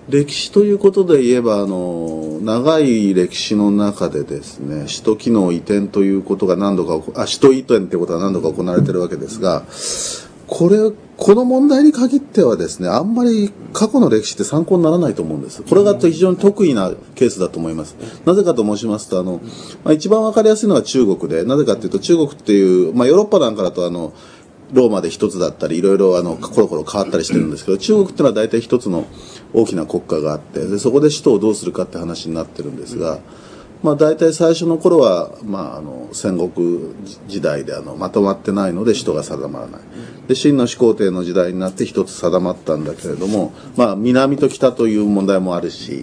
歴史ということで言えば長い歴史の中でですね、首都機能移転ということが何度か首都移転ということが何度か行われているわけですが、この問題に限ってはですね、あんまり過去の歴史って参考にならないと思うんです。これが非常に特異なケースだと思います。なぜかと申しますと一番わかりやすいのは中国で、なぜかというと中国っていう、ヨーロッパなんかだとローマで一つだったりいろいろコロコロ変わったりしてるんですけど、中国っていうのは大体一つの大きな国家があって、でそこで首都をどうするかって話になってるんですが、大体最初の頃は、戦国時代でまとまってないので首都が定まらない。で秦の始皇帝の時代になって一つ定まったんだけれども、南と北という問題もあるし、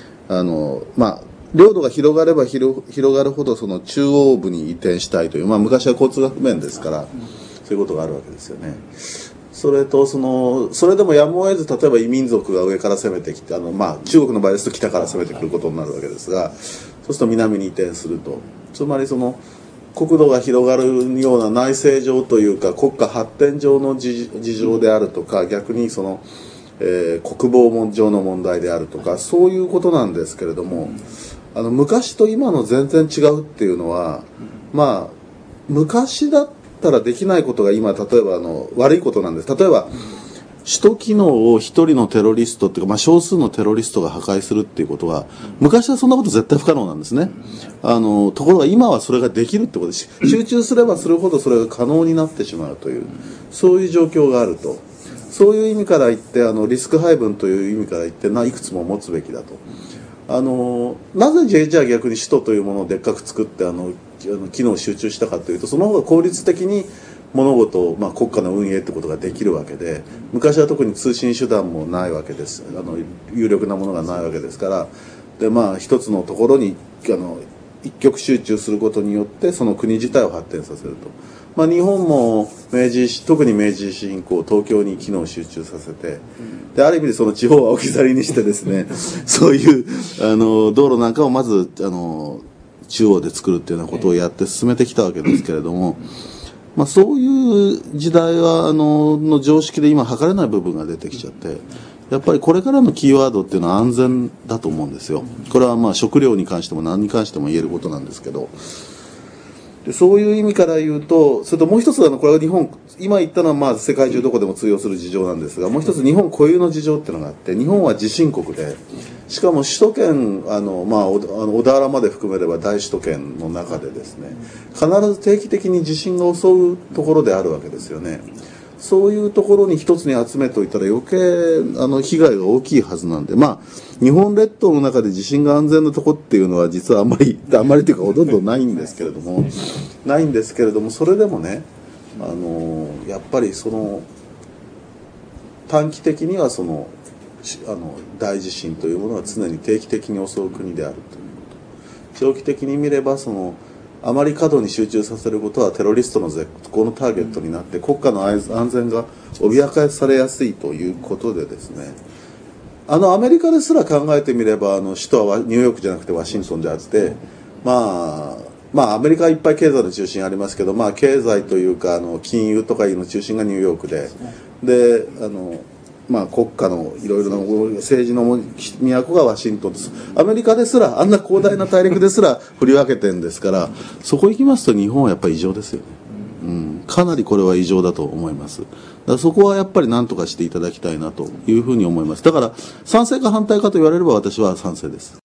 領土が広がれば広がるほどその中央部に移転したいという、昔は交通学面ですから、そういうことがあるわけですよね。それとそれでもやむを得ず、例えば異民族が上から攻めてきて中国の場合ですと北から攻めてくることになるわけですが、そうすると南に移転すると、つまり国土が広がるような内政上というか国家発展上の事情であるとか、逆に国防上の問題であるとか、そういうことなんですけれども、昔と今の全然違うっていうのは、昔だったらできないことが今、例えば悪いことなんです。例えば首都機能を一人のテロリストっていうか、少数のテロリストが破壊するっていうことは、昔はそんなこと絶対不可能なんですね。ところが今はそれができるってことです。集中すればするほどそれが可能になってしまうという、そういう状況があると。そういう意味から言ってリスク配分という意味から言っていくつも持つべきだと。なぜじゃあ逆に首都というものをでっかく作って機能を集中したかというと、その方が効率的に物事を、国家の運営ってことができるわけで、昔は特に通信手段もないわけです。有力なものがないわけですから、で一つのところに一極集中することによってその国自体を発展させると。日本も特に明治維新以降東京に機能を集中させて、である意味でその地方は置き去りにしてですねそういう道路なんかをまず中央で作るっていうようなことをやって進めてきたわけですけれども、そういう時代はの常識で今測れない部分が出てきちゃって、やっぱりこれからのキーワードっていうのは安全だと思うんですよ。これは食料に関しても何に関しても言えることなんですけど、でそういう意味から言うと、それともう一つこれは日本、今言ったのは世界中どこでも通用する事情なんですが、もう一つ日本固有の事情っていうのがあって、日本は地震国で、しかも首都圏小田原まで含めれば大首都圏の中でですね、必ず定期的に地震が襲うところであるわけですよね。そういうところに一つに集めておいたら余計被害が大きいはずなんで、日本列島の中で地震が安全なところっていうのは実はあんまりというかほとんどないんですけれどもそれでもね、やっぱり短期的には大地震というものは常に定期的に襲う国であるということ、長期的に見ればあまり過度に集中させることはテロリストの絶好のターゲットになって国家の安全が脅かされやすいということでですね、アメリカですら考えてみれば首都はニューヨークじゃなくてワシントンであって、アメリカはいっぱい経済の中心ありますけど、経済というか金融とかいうの中心がニューヨークで、国家のいろいろな政治の都がワシントンです。アメリカですらあんな広大な大陸ですら振り分けてるんですから、そこ行きますと日本はやっぱり異常ですよね。かなりこれは異常だと思います。だからそこはやっぱり何とかしていただきたいなというふうに思います。だから賛成か反対かと言われれば私は賛成です。